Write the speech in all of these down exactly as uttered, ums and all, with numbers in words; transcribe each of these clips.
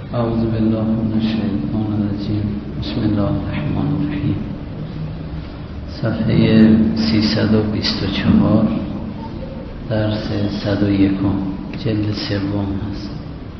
اعوذ بالله من الشیطان الرجیم. بسم الله الرحمن الرحیم. صفحه سیصد و بیست و چهار، درس صد و یک، جلد سوم است.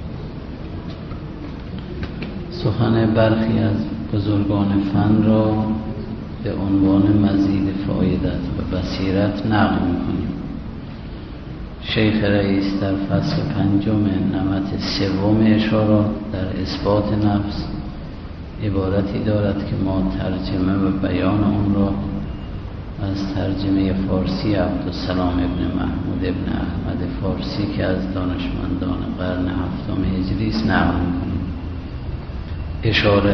سخن برخی از بزرگان فن را به عنوان مزید فایدت و بصیرت نقل می‌کنیم. شیخ رئیس در فصل پنجم نمط سوم اشارات در اثبات نفس عبارتی دارد که ما ترجمه و بیان اون را از ترجمه فارسی عبدالسلام ابن محمود ابن احمد فارسی که از دانشمندان قرن هفتم هجری است نقل می‌کنیم. اشاره: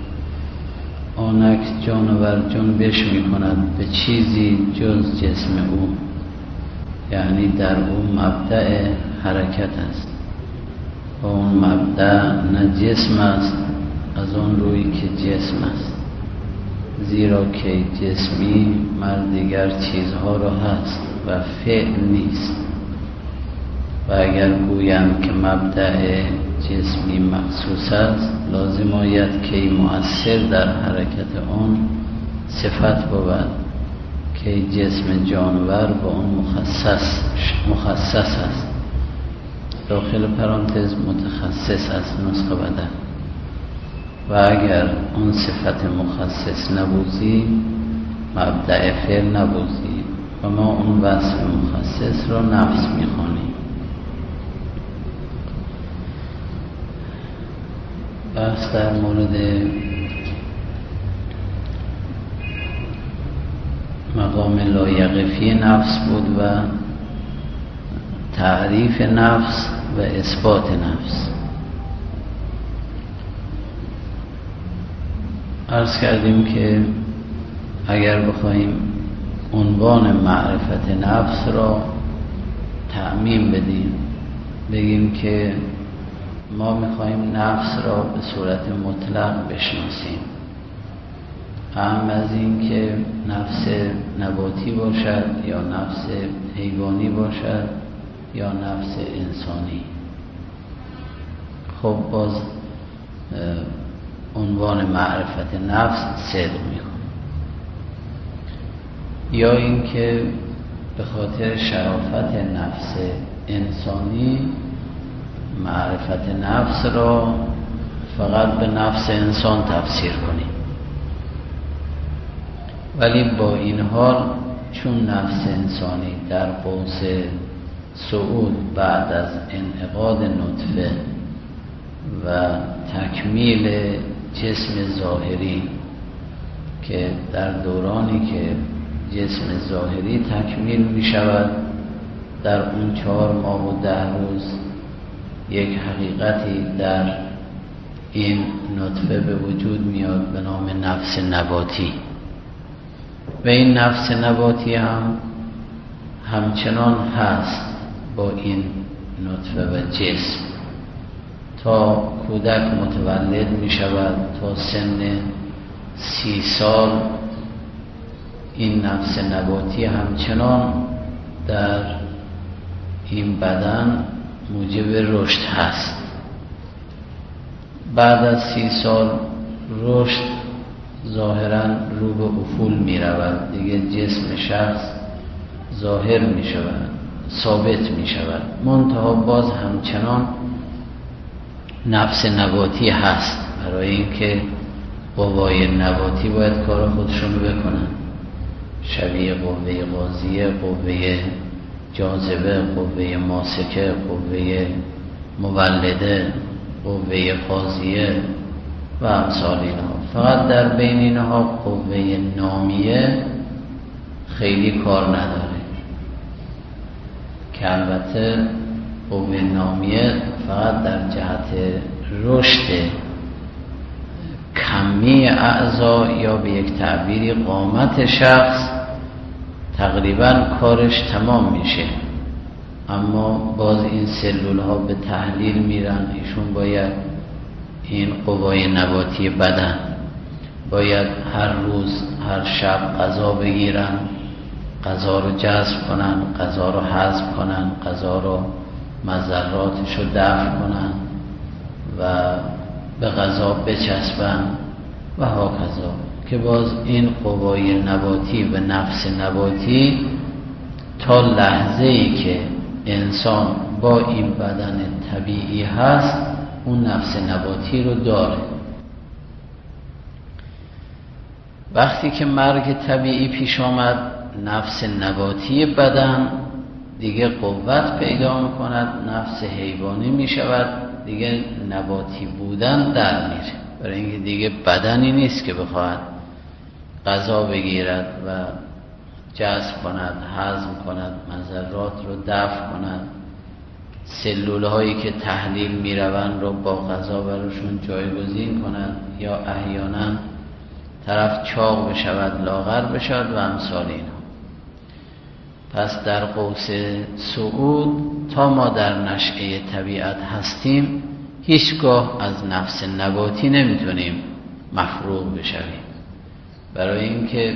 آنک جانور جنبش می‌کند به چیزی جز جسم او، یعنی در او مبدأ حرکت است و اون مبدأ نه جسم است از آن روی که جسم است، زیرا که جسمی مر دیگر چیزها را هست و فعل نیست. و اگر گویند که مبدأ جسمی مخصوص است، لازم آید که مؤثر در حرکت آن صفت بود که جسم جانور با اون مخصص مخصص است. داخل پرانتز متخصص است نسخه بدن. و اگر اون صفت مخصص نبودی، مبدأ فعل نبودی و ما اون وصف مخصص را نفس میخوانیم. بحث در مورد مقام لایقفی نفس بود و تعریف نفس و اثبات نفس. عرض کردیم که اگر بخوایم عنوان معرفت نفس را تعمیم بدیم، بگیم که ما میخوایم نفس را به صورت مطلق بشناسیم، هم از این که نفس نباتی باشد یا نفس حیوانی باشد یا نفس انسانی. خب باز عنوان معرفت نفس صدق میکنه. یا این که به خاطر شرافت نفس انسانی معرفت نفس را فقط به نفس انسان تفسیر کنیم، ولی با این حال چون نفس انسانی در قوس صعود بعد از انعقاد نطفه و تکمیل جسم ظاهری، که در دورانی که جسم ظاهری تکمیل می شود در اون چهار ماه و ده روز یک حقیقتی در این نطفه به وجود میاد به نام نفس نباتی. و این نفس نباتی هم همچنان هست با این نطفه و جسم تا کودک متولد می شود. تا سن سی سال این نفس نباتی همچنان در این بدن موجب رشد هست. بعد از سی سال رشد ظاهراً رو به افول می رود، دیگه جسم شخص ظاهر می شود، ثابت می شود، منتها باز همچنان نفس نباتی هست، برای اینکه قوای نباتی باید کار خودشونو بکنن، شبیه قوه غازیه، قوه جاذبه، قوه ماسکه، قوه مولده، قوه قاضیه و امثال اینها. فقط در بین اینها قوه نامیه خیلی کار نداره، که البته قوه نامیه فقط در جهت رشد کمی اعضا یا به یک تعبیری قامت شخص تقریبا کارش تمام میشه، اما باز این سلول ها به تحلیل میرن. ایشون باید این قوای نباتی بدن باید هر روز هر شب غذا بگیرن، غذا رو جذب کنن، غذا رو هضم کنن، غذا رو مضراتش رو دفع کنن و به غذا بچسبن و هاکذا، که باز این قوای نباتی و نفس نباتی تا لحظه‌ای که انسان با این بدن طبیعی هست اون نفس نباتی رو داره. وقتی که مرگ طبیعی پیش آمد، نفس نباتی بدن دیگه قوت پیدا میکند، نفس حیوانی میشود، دیگه نباتی بودن در میره، برای اینکه دیگه بدنی نیست که بخواهد غذا بگیرد و جذب کند، هضم کند، مضرات رو دفع کند، سلول هایی که تحلیل میروند رو با غذا براشون جایگزین کند، یا احیانا طرف چاق بشود، لاغر بشود و امثال اینا. پس در قوس صعود تا ما در نشأه طبیعت هستیم هیچگاه از نفس نباتی نمیتونیم مفروغ بشویم، برای اینکه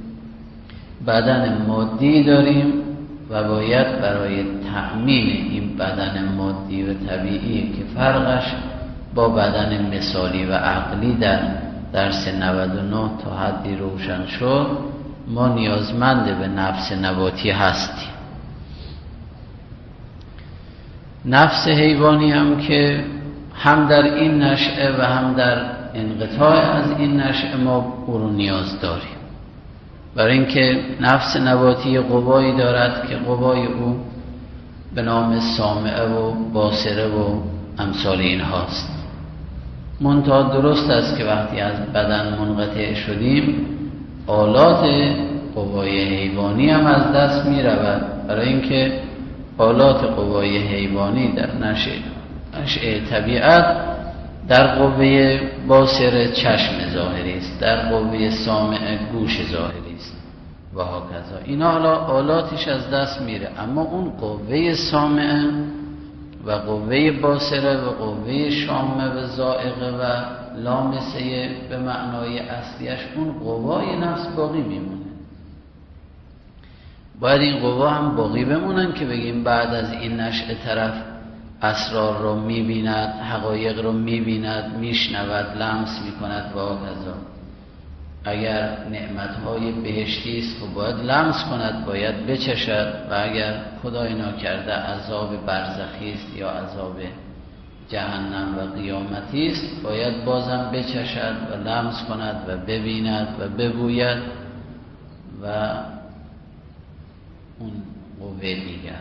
بدن مادی داریم و باید برای تأمین این بدن مادی و طبیعی که فرقش با بدن مثالی و عقلی در درس نود و نه تا حدی روشن شد، ما نیازمند به نفس نباتی هستیم. نفس حیوانی هم که هم در این نشأه و هم در انقطاع از این نشأه ما او رو نیاز داریم، برای اینکه نفس نباتی قوایی دارد که قوای او به نام سامعه و باصره و امثال این هاست. منتها درست است که وقتی از بدن منقطع شدیم آلات قوای حیوانی هم از دست می رود، برای اینکه آلات قوای حیوانی در نشأه نشأه طبیعت در قوه باصره چشم ظاهری است، در قوه سامع گوش ظاهری است و هاکذا. اینا حالا آلاتش از دست میره، اما اون قوه سامع و قوه باصره و قوه شامه و ذائقه و لامسه به معنای اصلیش اون قوای نفس باقی میمونه. باید این قوا هم باقی بمونن که بگیم بعد از این نشأه طرف اسرار رو میبیند، حقایق رو میبیند، میشنود، لمس میکند و هاکذا. اگر نعمتهای بهشتی است خب باید لمس کند، باید بچشد، و اگر خدای ناکرده عذاب برزخی است یا عذاب جهنم و قیامتی است باید بازم بچشد و لمس کند و ببیند و ببوید و اون قوه دیگر.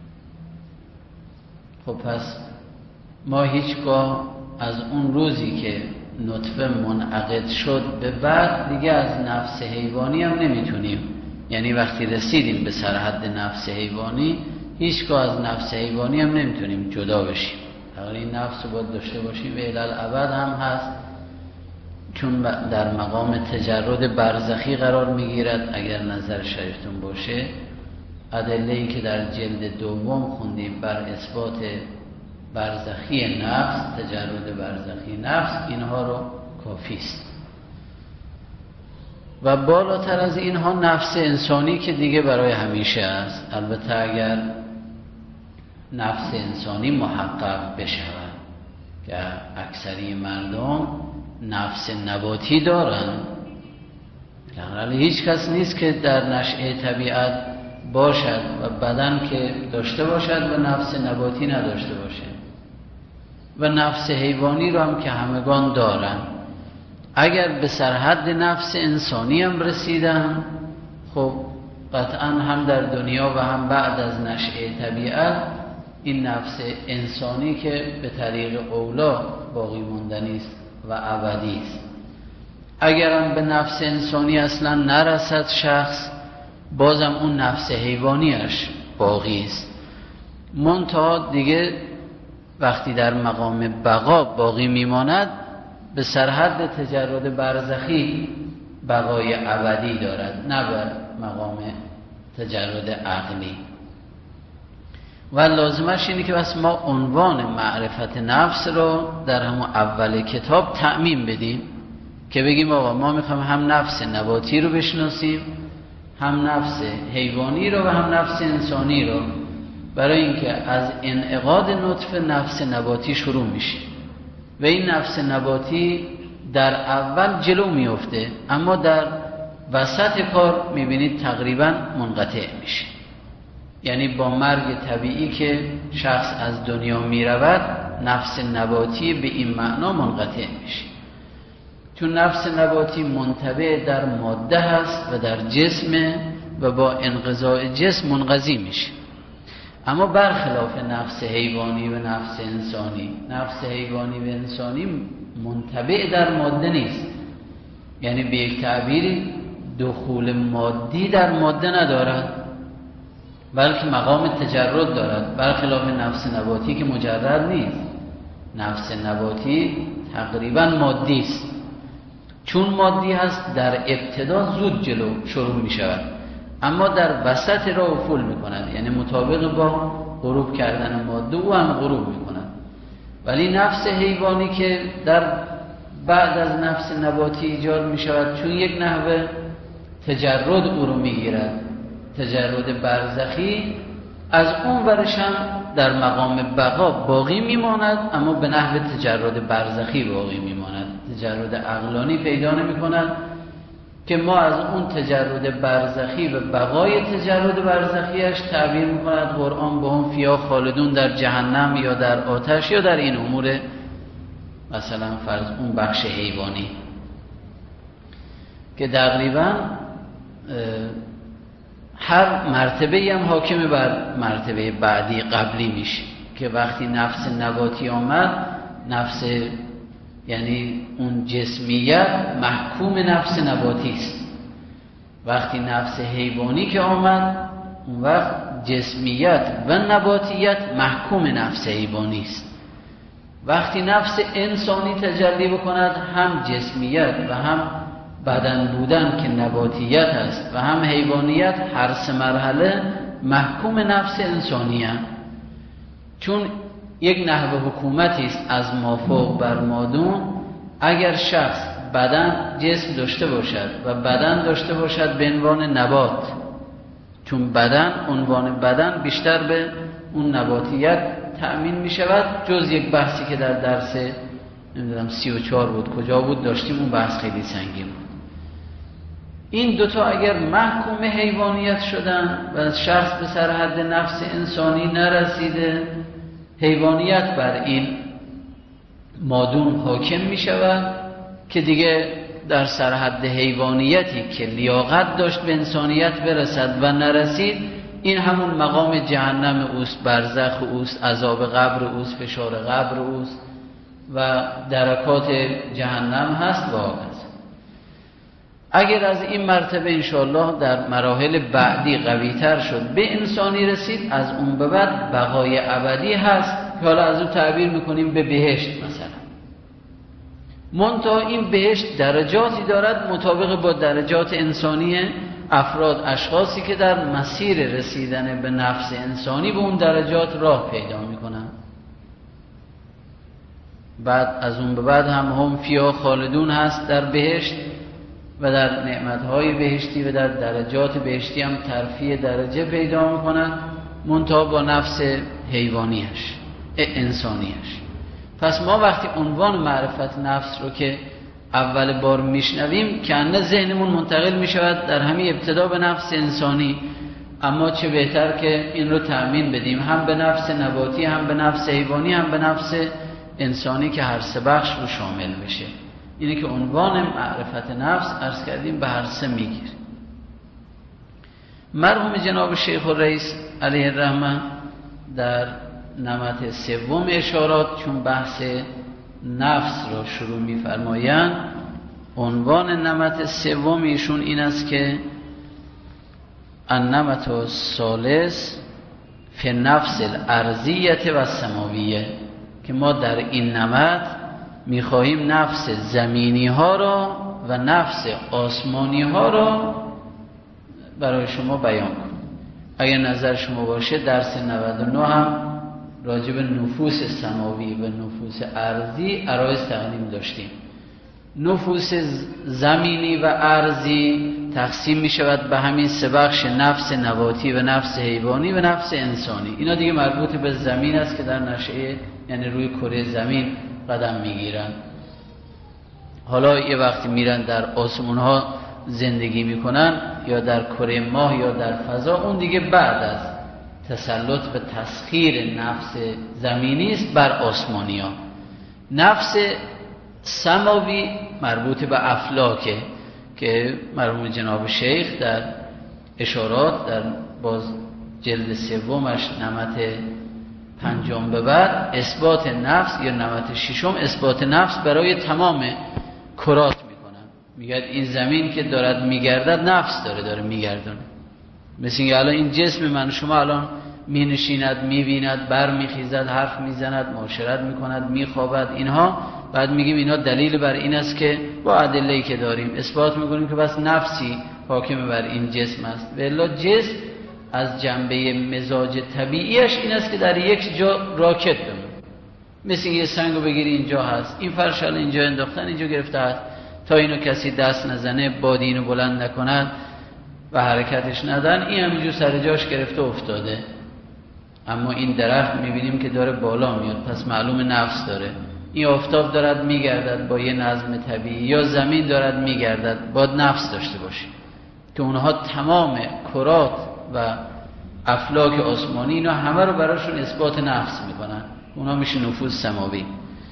خب پس ما هیچگاه از اون روزی که نطفه منعقد شد به بعد دیگه از نفس حیوانی هم نمیتونیم، یعنی وقتی رسیدیم به سرحد نفس حیوانی هیچگاه از نفس حیوانی هم نمیتونیم جدا بشیم. اگر این نفس رو باید داشته باشیم و الالعبد هم هست، چون در مقام تجرد برزخی قرار میگیرد. اگر نظر شریفتون باشه ادله‌ای که در جلد دوم خوندیم بر اثبات برزخی نفس، تجرد برزخی نفس، اینها رو کافی است. و بالاتر از اینها نفس انسانی که دیگه برای همیشه است. البته اگر نفس انسانی محقق بشود، که اکثری مردم نفس نباتی دارن، یعنی هیچ کس نیست که در نشأه طبیعت باشد و بدن که داشته باشد و نفس نباتی نداشته باشد، و نفس حیوانی رو هم که همگان دارن. اگر به سرحد نفس انسانی هم رسیدن، خب قطعا هم در دنیا و هم بعد از نشأه طبیعت این نفس انسانی که به طریق اولا باقی موندنی است و ابدی است. اگر هم به نفس انسانی اصلا نرسد شخص، بازم اون نفس حیوانیش باقی است. منتها دیگه وقتی در مقام بقا باقی میماند به سرحد تجرد برزخی بقای ابدی دارد، نه بر مقام تجرد عقلی. و لازمش اینه که بس ما عنوان معرفت نفس رو در همون اول کتاب تعمیم بدیم، که بگیم آقا ما میخوایم هم نفس نباتی رو بشناسیم، هم نفس حیوانی رو و هم نفس انسانی رو، برای اینکه از انعقاد نطفه نفس نباتی شروع میشه. و این نفس نباتی در اول جلو میفته، اما در وسط کار میبینید تقریبا منقطع میشه. یعنی با مرگ طبیعی که شخص از دنیا میرود، نفس نباتی به این معنا منقطع میشه، چون نفس نباتی منطبع در ماده هست و در جسم و با انقضاء جسم منقضی میشه. اما برخلاف نفس حیوانی و نفس انسانی، نفس حیوانی و انسانی منطبع در ماده نیست، یعنی به یک تعبیری دخول مادی در ماده ندارد، بلکه مقام تجرد دارد، برخلاف نفس نباتی که مجرد نیست. نفس نباتی تقریبا مادی است، چون مادی هست در ابتدا زود جلو شروع می شود، اما در وسط را افول می کند، یعنی مطابق با غروب کردن ماده او هم غروب می کند. ولی نفس حیوانی که در بعد از نفس نباتی ایجاد می شود، چون یک نحوه تجرد او رو می گیرد، تجرد برزخی، از اون ورش هم در مقام بقا باقی میماند، اما به نحو تجرد برزخی باقی میماند، تجرد عقلانی پیدا نمی کند که ما از اون تجرد برزخی و بقای تجرد برزخیش تعبیر می کند قرآن به هم فیا خالدون در جهنم یا در آتش یا در این امور، مثلا فرض اون بخش حیوانی که تقریبا هر مرتبه هم حاکم بر مرتبه بعدی قبلی میشه، که وقتی نفس نباتی آمد، نفس یعنی اون جسمیت محکوم نفس نباتی است. وقتی نفس حیوانی که آمد، اون وقت جسمیت و نباتیت محکوم نفس حیوانی است. وقتی نفس انسانی تجلی بکند، هم جسمیت و هم بدن بودن که نباتیت است و هم حیوانیت، هر سه مرحله محکوم نفس انسانی هست. چون یک نحوه حکومتی است از مافوق بر مادون. اگر شخص بدن جسم داشته باشد و بدن داشته باشد به عنوان نبات، چون بدن عنوان بدن بیشتر به اون نباتیت تأمین می شود، جز یک بحثی که در درس نمیدونم سی و چهار بود کجا بود داشتیم، اون بحث خیلی سنگین بود. این دوتا اگر محکوم حیوانیت شدن و شخص به سر حد نفس انسانی نرسیده، حیوانیت بر این مادون حاکم می شود که دیگه در سر حد حیوانیتی که لیاقت داشت به انسانیت برسد و نرسید، این همون مقام جهنم اوست، برزخ اوست، عذاب قبر اوست، فشار قبر اوست و درکات جهنم هست و آغاز. اگر از این مرتبه انشاءالله در مراحل بعدی قوی‌تر شد، به انسانی رسید، از اون به بعد بقای ابدی هست که حالا از اون تعبیر میکنیم به بهشت مثلا. منتها این بهشت درجاتی دارد مطابق با درجات انسانی افراد، اشخاصی که در مسیر رسیدن به نفس انسانی به اون درجات راه پیدا میکنن. بعد از اون به بعد هم هم فیا خالدون هست در بهشت و در نعمتهای بهشتی و در درجات بهشتی هم ترفیع درجه پیدا میکنن، منتها با نفس حیوانیش انسانیش. پس ما وقتی عنوان معرفت نفس رو که اول بار میشنویم، کنه ذهنمون منتقل میشود در همین ابتدا به نفس انسانی، اما چه بهتر که این رو تأمین بدیم هم به نفس نباتی، هم به نفس حیوانی، هم به نفس انسانی که هر سه بخش رو شامل بشه. اینه که عنوان معرفت نفس عرض کردیم به هر سه میگیر. مرحوم جناب شیخ الرئیس علیه الرحمه در نمط سوم اشارات، چون بحث نفس را شروع می‌فرمایند، عنوان نمط سوم ایشون این است که النمط الثالث فی نفس الارضیه و السماویه، که ما در این نمط می‌خواهیم نفس زمینی ها را و نفس آسمانی ها را برای شما بیان کنیم. اگر نظر شما باشه درس نود و نه هم راجع به نفوس سماوی و نفوس ارضی عرایض تقدیم داشتیم. نفوس زمینی و ارضی تقسیم می شود به همین سه بخش، نفس نباتی و نفس حیوانی و نفس انسانی. اینا دیگه مربوط به زمین است که در نشأه یعنی روی کره زمین قدم میگیرن. حالا یه وقتی میرن در آسمون ها زندگی میکنن یا در کره ماه یا در فضا، اون دیگه بعد از تسلط به تسخیر نفس زمینی است بر آسمانی ها. نفس سماوی مربوط به افلاکه که مرحوم جناب شیخ در اشارات در باز جلد سومش نمط پنجم به بعد اثبات نفس یا نمط ششم اثبات نفس برای تمام کرات میکنن. میگه این زمین که دارد میگردد نفس داره داره میگردونه. مثل اینکه الان این جسم من شما الان می نشیند، می بیند، بر می خیزد، حرف می زند، معاشرت می کند، می خوابد، اینها بعد میگیم اینا دلیل بر این است که با ادله‌ای که داریم اثبات میکنیم که بس نفسی حاکم بر این جسم است. و الا جسم از جنبه مزاج طبیعیش این است که در یک جا راکت بمونه. مثل یه سنگو بگیری اینجا هست، این فرش الان اینجا انداختن، اینجا گرفته هست، تا اینو کسی دست نزنه، بادی اینو بلند نکند و حرکتش ندن، این همینجور سر جاش گرفته افتاده. اما این درخت میبینیم که داره بالا میاد، پس معلوم نفس داره. این آفتاب دارد میگردد با یه نظم طبیعی، یا زمین دارد میگردد، باید نفس داشته باشه که اونها تمام کرات و افلاک آسمانی اینا همه رو براشون اثبات نفس میکنن. اونها میشه نفوذ سماوی.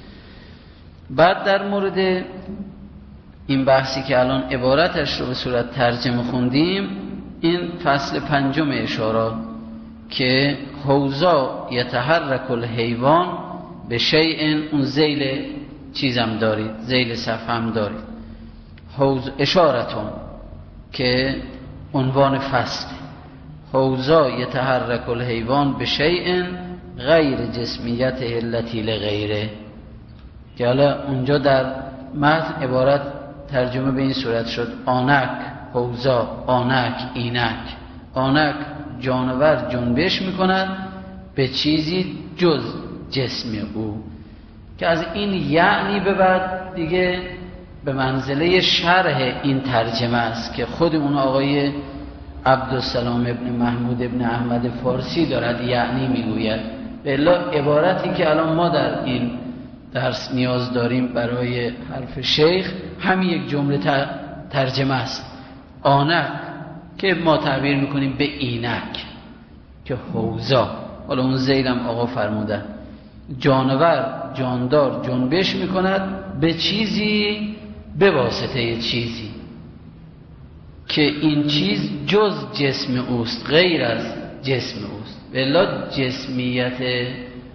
بعد در مورد این بحثی که الان عبارتش رو به صورت ترجمه خوندیم، این فصل پنجم اشارات که حوزا یتحرک الحیوان به شیء، اون ذیل چیزم دارید، ذیل صفحه هم دارید، حوز اشارتون که عنوان فصل، حوزا یتحرک الحیوان به شیء غیر جسمیت التی لغیره، که حالا اونجا در متن عبارت ترجمه به این صورت شد: آنک حوزا، آنک اینک. آنک جانور جنبش میکند به چیزی جز جسم او، که از این یعنی به بعد دیگه به منزله شرح این ترجمه است که خود اون آقای عبدالسلام ابن محمود ابن احمد فارسی دارد یعنی میگوید. بلا عبارتی که الان ما در این درس نیاز داریم برای حرف شیخ همین یک جمله ترجمه است: آنک، که ما تعبیر میکنیم به اینک، که حوزا، حالا اون زیدم آقا فرمودن، جانور جاندار جنبش میکند به چیزی، به واسطه چیزی که این چیز جز جسم اوست، غیر از جسم اوست. بلا جسمیت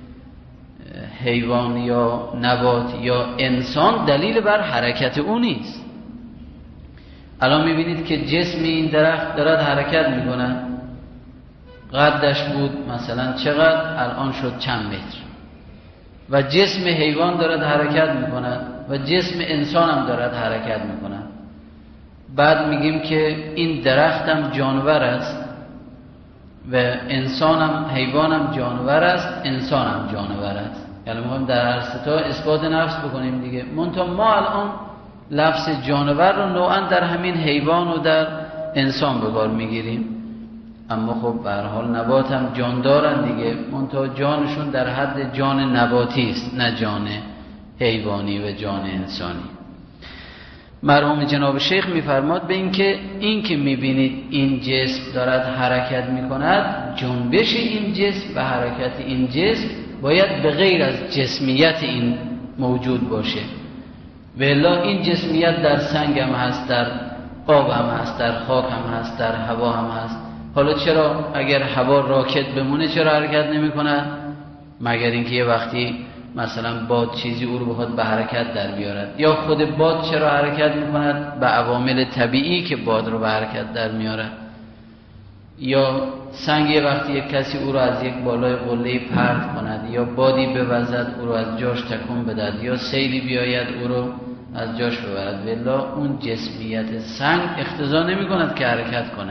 حیوان یا نبات یا انسان دلیل بر حرکت او نیست. الان میبینید که جسم این درخت دارد حرکت میکنه، قدش بود مثلا چقدر، الان شد چند متر، و جسم حیوان دارد حرکت میکنه و جسم انسان هم دارد حرکت میکنه. بعد میگیم که این درخت هم جانور است و انسان هم، حیوان هم جانور است، انسان هم جانور است. یعنی ما در هر سه تا اثبات نفس بکنیم دیگه. منتها ما الان لفظ جانور رو نوعا در همین حیوان و در انسان به کار میگیریم، اما خب به هر حال نبات هم جان دارن دیگه، منتها جانشون در حد جان نباتی است، نه جان حیوانی و جان انسانی. مرحوم جناب شیخ میفرماد به این که این که میبینید این جسم دارد حرکت میکند، جنبش این جسم و حرکت این جسم باید به غیر از جسمیت این موجود باشه. والا این جسمیت در سنگ هم هست، در آب هم هست، در خاک هم هست، در هوا هم هست. حالا چرا اگر هوا راکت بمونه چرا حرکت نمی کنه؟ مگر اینکه یه وقتی مثلا باد چیزی او رو بخواد به حرکت در بیارد، یا خود باد چرا حرکت می کند؟ به عوامل طبیعی که باد رو به حرکت در میارد. یا سنگ یه وقتی یک کسی او رو از یک بالای قله پرت کند، یا بادی بوزد او رو از جاش تکون بدهد، یا سیلی بیاید او رو از جاش ببرد. والله اون جسمیت سنگ اقتضا نمی کند که حرکت کنه،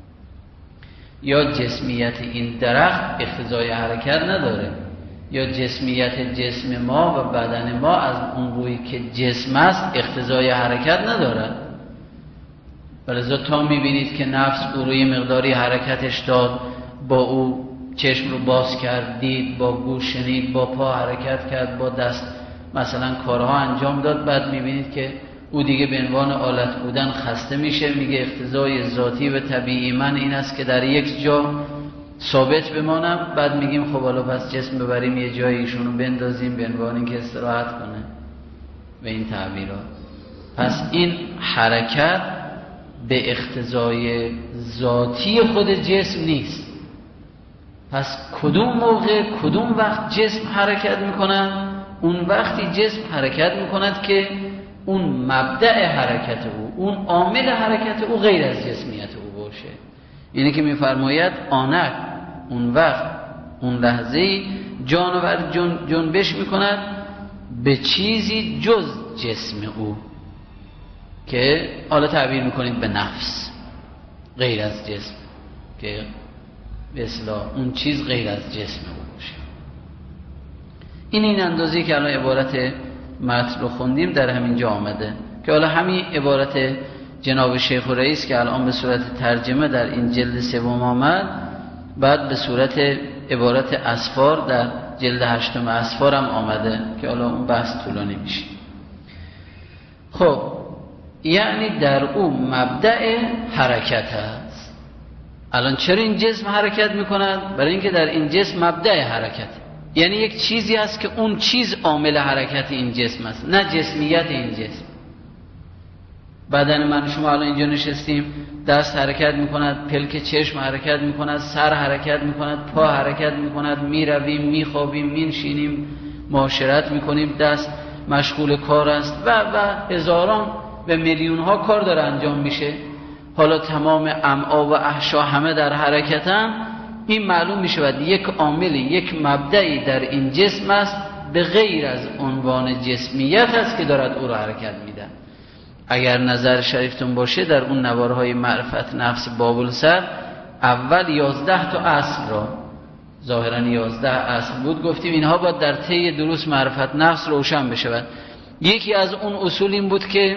یا جسمیت این درخت اقتضای حرکت نداره، یا جسمیت جسم ما و بدن ما از اون روی که جسم است اقتضای حرکت نداره. ولذا تا میبینید که نفس او روی مقداری حرکتش داد، با او چشم رو باز کرد، دید، با گوش شنید، با پا حرکت کرد، با دست مثلا کارها انجام داد، بعد میبینید که او دیگه به عنوان آلت بودن خسته میشه، میگه اقتضای ذاتی و طبیعی من این است که در یک جا ثابت بمانم. بعد میگیم خب حالا پس جسم ببریم یه جایی ایشونو بندازیم به عنوان اینکه استراحت کنه به این تعبیرات. پس این حرکت به اقتضای ذاتی خود جسم نیست. پس کدوم موقع کدوم وقت جسم حرکت میکند؟ اون وقتی جسم حرکت میکند که اون مبدأ حرکت او، اون عامل حرکت او غیر از جسمیت او باشه. اینه که میفرماید آنک اون وقت اون لحظه جانور جن جنبش میکند به چیزی جز جسم او، که حالا تعبیر میکنید به نفس، غیر از جسم، که به اصطلاح اون چیز غیر از جسم او باشه. این این اندازه‌ای که الان عبارت متن رو خوندیم در همین جا آمده، که حالا همین عبارت جناب شیخ رئیس که الان به صورت ترجمه در این جلد سوم آمد، بعد به صورت عبارت اسفار در جلد هشتم اسفار هم آمده که حالا اون بحث طولانی میشه. خب یعنی در او مبدأ حرکت هست. الان چرا این جسم حرکت میکند؟ برای اینکه در این جسم مبدأ حرکت، یعنی یک چیزی هست که اون چیز عامل حرکت این جسم است، نه جسمیت این جسم. بدن من شما الان اینجا نشستیم، دست حرکت میکند، پلک چشم حرکت میکند، سر حرکت میکند، پا حرکت میکند، میرویم، میخوابیم، مینشینیم، معاشرت میکنیم، دست مشغول کار است و و هزاران و میلیون ها کار داره انجام میشه. حالا تمام امعا و احشا همه در حرکتن. این معلوم میشود یک عامل، یک مبدعی در این جسم است به غیر از عنوان جسمیت است که دارد او را حرکت میده. اگر نظر شریفتون باشه در اون نوارهای معرفت نفس بابلسر اول یازده تا اصل را، ظاهرا یازده اصل بود، گفتیم اینها باید در طی دروس معرفت نفس روشن بشود. یکی از اون اصول این بود که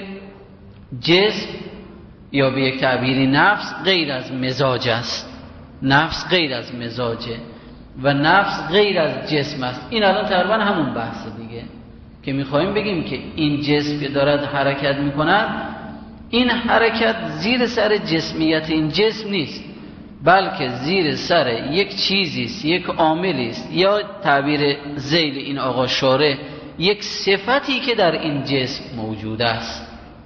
جسم یا به یک تعبیری نفس غیر از مزاج است، نفس غیر از مزاجه و نفس غیر از جسم است. این الان تقریبا همون بحث دیگه که میخوایم بگیم که این جسم که دارد حرکت میکند، این حرکت زیر سر جسمیت این جسم نیست، بلکه زیر سر یک چیزی است، یک عاملی است، یا تعبیر ذیل این آقا شارع، یک صفتی که در این جسم موجود است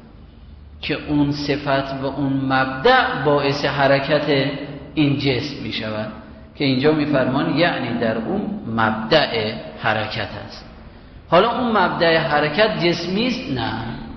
که اون صفت و اون مبدأ باعث حرکت این جسم می شود، که اینجا می فرمان یعنی در اون مبدأ حرکت است. حالا اون مبدأ حرکت جسمی است؟ نه،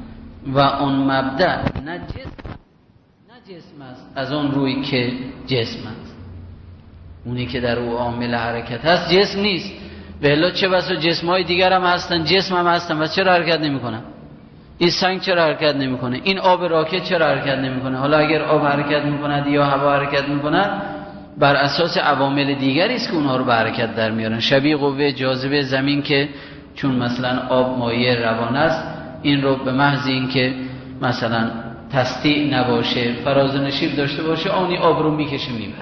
و اون مبدأ نه جسم نه جسم است از اون روی که جسم است. اونی که در او عامل حرکت هست جسم نیست. به الا چه بسا جسم‌های دیگر هم هستن، جسم هم هستن، و چرا حرکت نمی‌کنن؟ این سنگ چرا حرکت نمی‌کنه؟ این آب راکد چرا حرکت نمی‌کنه؟ حالا اگر آب حرکت می‌کند یا هوا حرکت می‌کند، بر اساس عوامل دیگری است که اونها رو به حرکت در میارن. شبیه قوه جاذبه زمین که چون مثلا آب مایع روان است، این رو به محض این که مثلا تسطیع نباشه، فراز و نشیب داشته باشه، آنی آب رو میکشه میبره.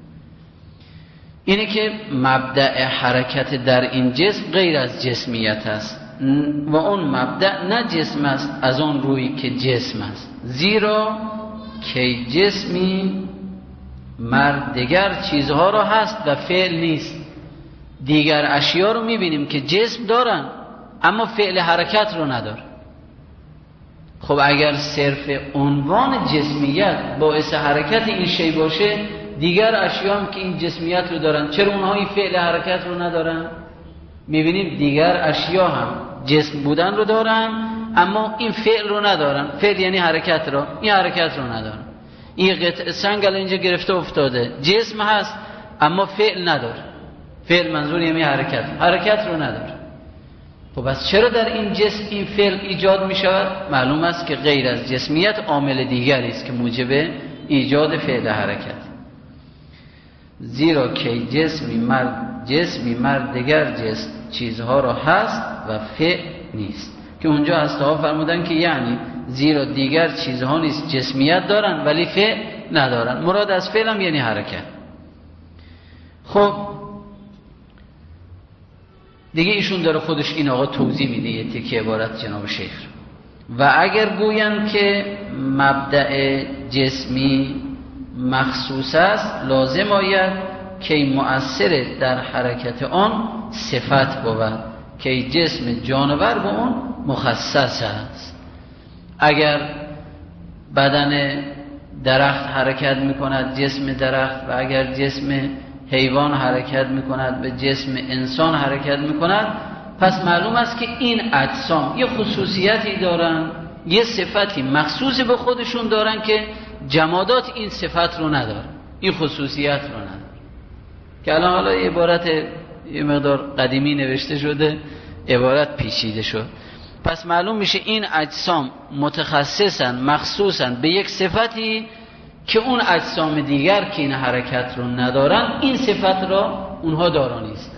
اینه که مبدأ حرکت در این جسم غیر از جسمیت است و اون مبدأ نه جسم است از اون روی که جسم است، زیرا که جسمی مرد دیگر چیزها را هست و فعل نیست. دیگر اشیا رو میبینیم که جسم دارن اما فعل حرکت رو نداره. خب اگر صرف عنوان جسمیت باعث حرکت این شی باشه، دیگر اشیا هم که این جسمیت رو دارن، چرا اونها این فعل حرکت رو ندارن؟ میبینیم دیگر اشیا هم جسم بودن رو دارن اما این فعل رو ندارن. فعل یعنی حرکت رو، این حرکت رو ندارن. این قطعه سنگ الان اینجا گرفته افتاده، جسم هست اما فعل نداره. فعل منظور یعنی حرکت، حرکت رو نداره. خب پس چرا در این جسم این فعل ایجاد می شود؟ معلوم است که غیر از جسمیت عامل دیگری است که موجب ایجاد فعل حرکت. زیرا که جسمی مرد جسمی مرد دیگر جسم چیزها را هست و فعل نیست، که اونجا هسته‌ها فرمودن که یعنی زیرا دیگر چیزها نیست جسمیت دارن ولی فعل ندارن. مراد از فعل هم یعنی حرکت. خب دیگه ایشون داره خودش این آقا توضیح میده یه تکی عبارت جناب شیخ. و اگر گویند که مبدأ جسمی مخصوص است، لازم آید که مؤثر در حرکت آن صفت بود که جسم جانور با اون مخصص است. اگر بدن درخت حرکت میکند جسم درخت، و اگر جسم حیوان حرکت میکند به جسم انسان حرکت میکند، پس معلوم است که این اجسام یه خصوصیتی دارن، یه صفتی مخصوص به خودشون دارن که جمادات این صفت رو ندارن، این خصوصیت رو ندارن. که الان حالا عبارت یه مقدار قدیمی نوشته شده، عبارت پیچیده شد. پس معلوم میشه این اجسام متخصصن، مخصوصن به یک صفتی که اون اجسام دیگر که این حرکت رو ندارن این صفت را اونها دارا نیستن،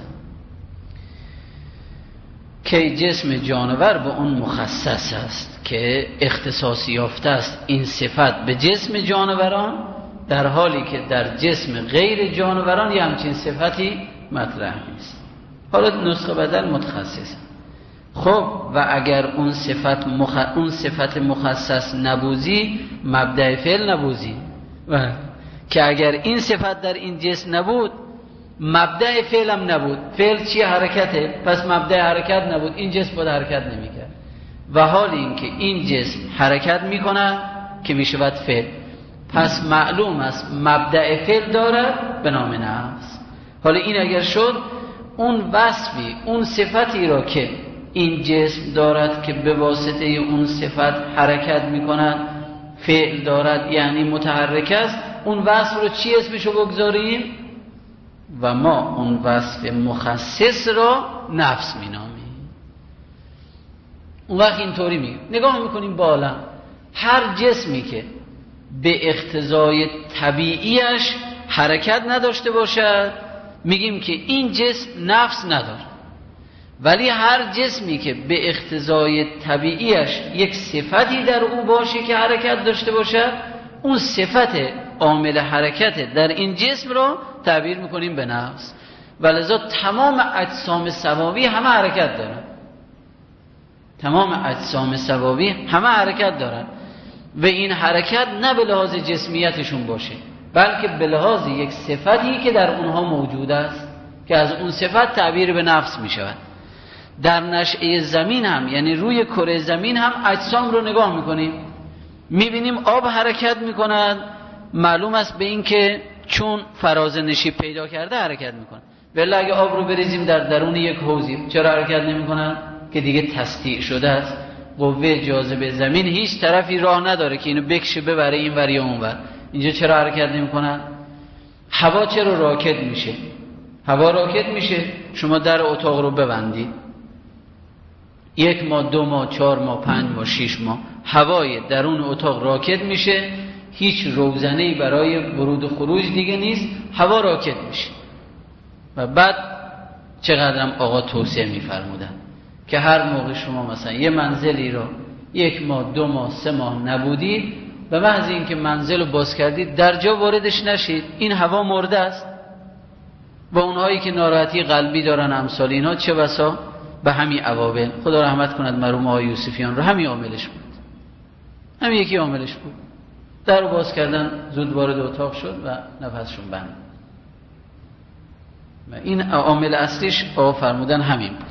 که جسم جانور به اون مخصص است، که اختصاصی یافته است این صفت به جسم جانوران، در حالی که در جسم غیر جانوران یه همچین صفتی مطرح نیست. حالا نسخه بدل متخصص. خب و اگر اون صفت مخ... اون صفت مخصص نبودی، مبدأ فعل نبودی، و که اگر این صفت در این جسم نبود، مبدأ فعل هم نبود. فعل چی؟ حرکته. پس مبدأ حرکت نبود، این جسم بود حرکت نمیکرد. و حال این که این جسم حرکت میکنه که میشود فعل، پس معلوم است مبدأ فعل دارد به نام نفس. حالا این اگر شد، اون وصفی، اون صفتی را که این جسم دارد که به واسطه اون صفت حرکت میکند، فعل دارد یعنی متحرک است، اون وصف رو چی اسمشو بگذاریم؟ و ما اون وصف مخصص را نفس مینامیم. اون وقت اینطوری میگیم، نگاه میکنیم بالا، هر جسمی که به اقتضای طبیعیش حرکت نداشته باشد میگیم که این جسم نفس نداره. ولی هر جسمی که به اقتضای طبیعیش یک صفتی در او باشه که حرکت داشته باشد، اون صفت عامل حرکت در این جسم رو تعبیر میکنیم به نفس. ولذا تمام اجسام سماوی همه حرکت دارن، تمام اجسام سماوی همه حرکت دارن، و این حرکت نه به لحاظ جسمیتشون باشه، بلکه به لحاظ یک صفتی که در اونها موجود است که از اون صفت تعبیر به نفس میشود. در نشأه زمین هم، یعنی روی کره زمین هم اجسام رو نگاه میکنیم، میبینیم آب حرکت میکند، معلوم است به این که چون فراز نشیب پیدا کرده حرکت میکنه. ولی اگه آب رو بریزیم در درون یک حوضی، چرا حرکت نمیکنن؟ که دیگه تسطیع شده است. قوه جاذبه زمین هیچ طرفی راه نداره که اینو بکشه ببره این ور یا اون ور. اینجا چرا حرکت نمیکنن؟ هوا چرا راکد میشه؟ هوا راکد میشه، شما در اتاق رو ببندید، یک ماه، دو ماه، چهار ماه، پنج ماه، شش ماه هوای درون اتاق راکد میشه، هیچ روزنه‌ای برای ورود و خروج دیگه نیست، هوا راکد میشه. و بعد چقدرم آقا توصیه میفرمودن که هر موقع شما مثلا یه منزلی رو یک ماه، دو ماه، سه ماه نبودید، به محض اینکه منزل رو باز کردید در جا واردش نشید، این هوا مرده است. و اونهایی که ناراحتی قلبی دارن امثال اینا، چه بسا به همین عوامل، خدا رحمت کند مرحوم آقای یوسفیان رو، همین عاملش بود، همین یکی عاملش بود. در رو باز کردن، زود وارد اتاق شد و نفسشون بند. و این عامل اصلیش آقا فرمودن همین بود.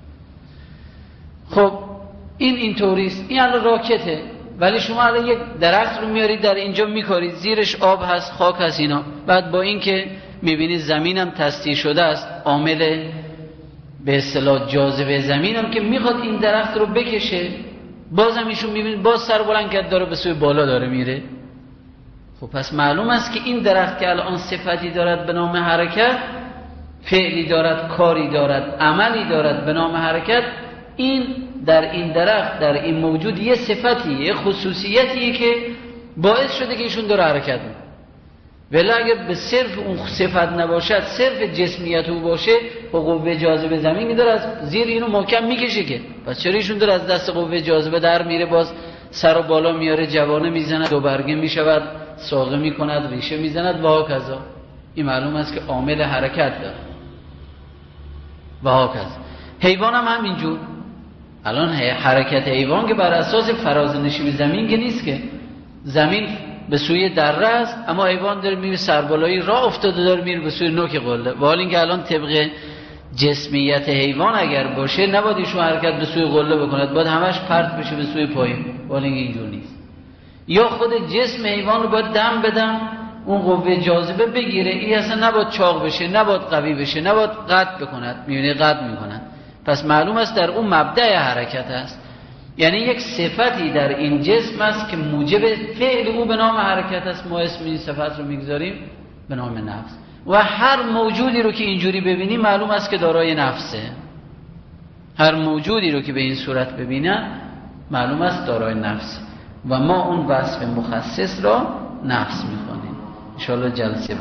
خب این اینطوریست، این الان راکته، ولی شما الان یک درخت رو میارید در اینجا میکارید، زیرش آب هست، خاک هست اینا، بعد با این که میبینید زمینم تسطیع شده است، عامل به اصطلاح جاذبه زمینم که میخواد این درخت رو بکشه، بازم ایشون میبینید باز سر بلند کرد داره به سوی بالا داره میره. خب پس معلوم است که این درخت که الان صفتی دارد به نام حرکت، فعلی دارد، کاری دارد، عملی دارد به نام حرکت، این در این درخت، در این موجود یه صفتی، یه خصوصیتیه که باعث شده که ایشون داره حرکت میکنه. ولی اگر به صرف اون صفت نباشد، صرف جسمیت او باشه، با قوه جاذبه زمینی داره از زیر اینو محکم میکشه، که پس چرا ایشون داره از دست قوه جاذبه در میره، باز سر و بالا میاره، جوانه میزند، دو برگه میشود، ساقه میکند، ریشه میزند و هاکذا. این معلوم است که عامل حرکت داره و هاکذا. حیوان هم همینجور. الان حرکت حیوان که بر اساس فراز نشیب زمین که نیست، که زمین به سوی دره است اما حیوان داره میره سربالایی راه افتاده داره میره به سوی نوک قله. و حال اینکه الان طبق جسمیت حیوان اگر باشه نباید ایشون حرکت به سوی قله بکند، باید همش پرت بشه به سوی پایین. و حال اینکه اینجور نیست. یا خود جسم حیوان رو باید دم بدم اون قوه جاذبه بگیره، این اصلا نباید چاق بشه، نباید قوی بشه، نباید قطع بکند. میبینه قطع میکنن. پس معلوم است در اون مبدأ حرکت است، یعنی یک صفتی در این جسم است که موجب فعل او به نام حرکت است. ما اسم این صفت رو میگذاریم به نام نفس. و هر موجودی رو که اینجوری ببینی معلوم است که دارای نفسه. هر موجودی رو که به این صورت ببینه معلوم است دارای نفسه. و ما اون وصف مخصص را نفس میخوانیم. ان شاءالله جلسه